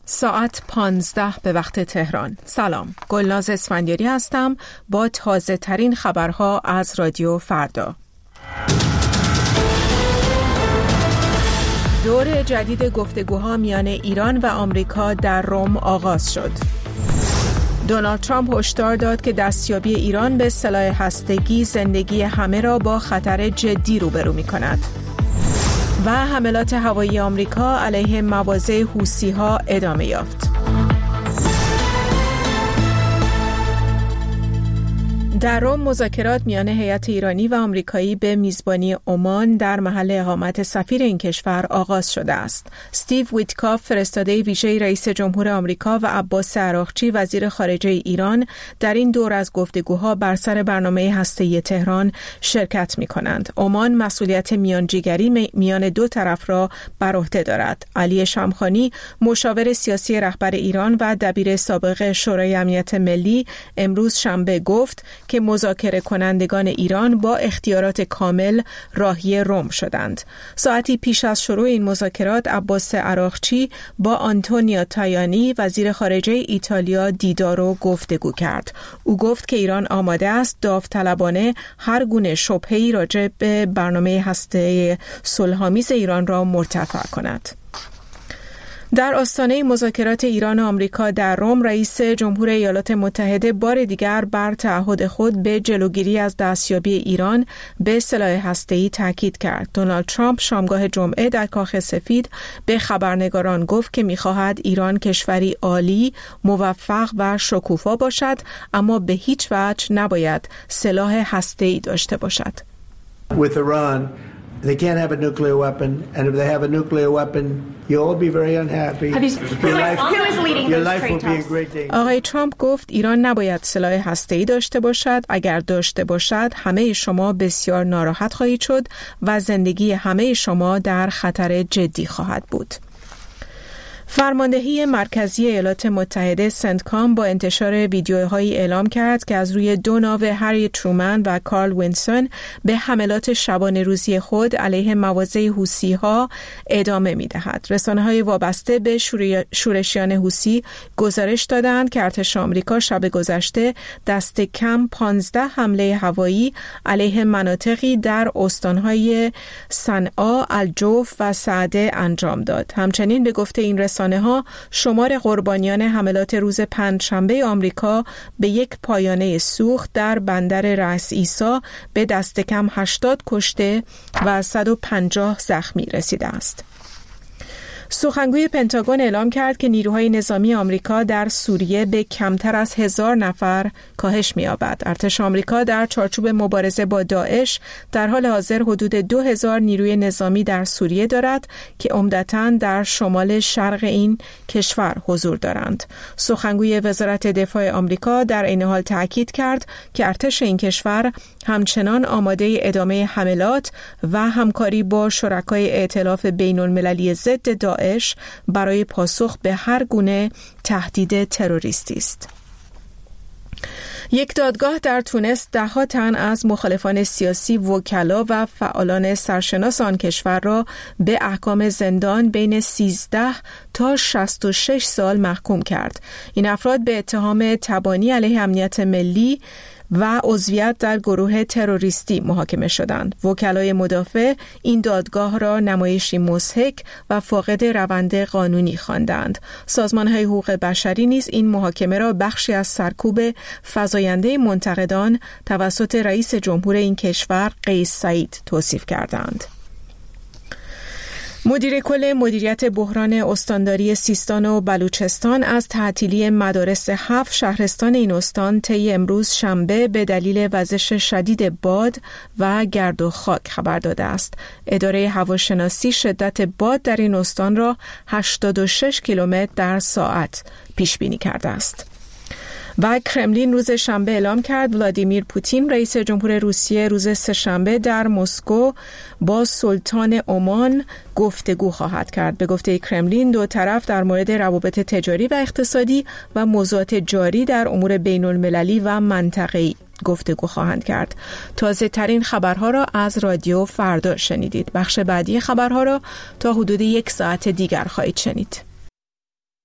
ساعت 15 به وقت تهران. سلام، گلناز اسفندیاری هستم با تازه ترین خبرها از رادیو فردا. دور جدید گفتگوها میان ایران و آمریکا در روم آغاز شد. دونالد ترامپ هشدار داد که دستیابی ایران به سلاح هسته‌ای زندگی همه را با خطر جدی روبرو می‌کند. و حملات هوایی آمریکا علیه مواضع حوثی‌ها ادامه یافت. در روم مذاکرات میان هیئت ایرانی و آمریکایی به میزبانی عمان در محل اقامت سفیر این کشور آغاز شده است. استیو ویتکاف فرستاده ویژه رئیس جمهور آمریکا و عباس عراقچی وزیر خارجه ایران در این دور از گفتگوها بر سر برنامه هسته‌ای تهران شرکت می‌کنند. عمان مسئولیت میانجیگری میان دو طرف را بر عهده دارد. علی شمخانی مشاور سیاسی رهبر ایران و دبیر سابق شورای امنیت ملی امروز شنبه گفت که مذاکره کنندگان ایران با اختیارات کامل راهی روم شدند. ساعتی پیش از شروع این مذاکرات عباس عراقچی با آنتونیو تایانی وزیر خارجه ایتالیا دیدار و گفتگو کرد. او گفت که ایران آماده است داوطلبانه هر گونه شبهه‌ای راجع به برنامه هسته‌ای صلح‌آمیز ایران را مرتفع کند. در آستانه مذاکرات ایران و آمریکا در روم، رئیس جمهور ایالات متحده بار دیگر بر تعهد خود به جلوگیری از دستیابی ایران به سلاح هسته‌ای تاکید کرد. دونالد ترامپ شامگاه جمعه در کاخ سفید به خبرنگاران گفت که می‌خواهد ایران کشوری عالی، موفق و شکوفا باشد، اما به هیچ وجه نباید سلاح هسته‌ای داشته باشد. With Iran, they can't have a nuclear weapon, and if they have a nuclear weapon, you'll all be very unhappy. Your life will be in great danger. آقای ترامپ گفت ایران نباید سلاح هسته‌ای داشته باشد. اگر داشته باشد، همه شما بسیار ناراحت خواهید شد و زندگی همه شما در خطر جدی خواهد بود. فرماندهی مرکزی ایالات متحده سنتکام با انتشار ویدیوهایی اعلام کرد که از روی دو ناو هری ترومن و کارل وینسون به حملات شبانه روزی خود علیه مواضع حوثی‌ها ادامه می‌دهد. رسانه‌های وابسته به شورشیان حوثی گزارش دادند که ارتش آمریکا شب گذشته دست کم 15 حمله هوایی علیه مناطقی در استان‌های صنعا، الجوف و سعده انجام داد. همچنین به گفته این رسانه‌ها شمار قربانیان حملات روز پنجشنبه آمریکا به یک پایانه سوخت در بندر رأس عیسی به دست کم 80 کشته و 150 زخمی رسیده است. سخنگوی پنتاگون اعلام کرد که نیروهای نظامی آمریکا در سوریه به کمتر از 1000 نفر کاهش می‌یابد. ارتش آمریکا در چارچوب مبارزه با داعش در حال حاضر حدود 2000 نیروی نظامی در سوریه دارد که عمدتاً در شمال شرق این کشور حضور دارند. سخنگوی وزارت دفاع آمریکا در این حال تاکید کرد که ارتش این کشور همچنان آماده ادامه حملات و همکاری با شرکای ائتلاف بین‌المللی ضد داعش برای پاسخ به هر گونه تهدید تروریستی است. یک دادگاه در تونس 10 تن از مخالفان سیاسی، وکلا و فعالان سرشناس آن کشور را به احکام زندان بین 13 تا 66 سال محکوم کرد. این افراد به اتهام تبانی علیه امنیت ملی و عضویت در گروه تروریستی محاکمه شدند. وکلای مدافع این دادگاه را نمایشی مضحک و فاقد روند قانونی خواندند. سازمان‌های حقوق بشری نیز این محاکمه را بخشی از سرکوب فزاینده منتقدان توسط رئیس جمهور این کشور قیس سعید توصیف کردند. مدیر کل مدیریت بحران استانداری سیستان و بلوچستان از تعطیلی مدارس 7 شهرستان این استان طی امروز شنبه به دلیل وزش شدید باد و گرد و خاک خبر داده است. اداره هواشناسی شدت باد در این استان را 86 کیلومتر در ساعت پیش بینی کرده است. و کرملین روز شنبه اعلام کرد ولادیمیر پوتین رئیس جمهور روسیه روز سه‌شنبه در مسکو با سلطان عمان گفتگو خواهد کرد. به گفته کرملین دو طرف در مورد روابط تجاری و اقتصادی و موضوعات جاری در امور بین‌المللی و منطقه‌ای گفتگو خواهند کرد. تازه ترین خبرها را از رادیو فردا شنیدید. بخش بعدی خبرها را تا حدود 1 ساعت دیگر خواهید شنید.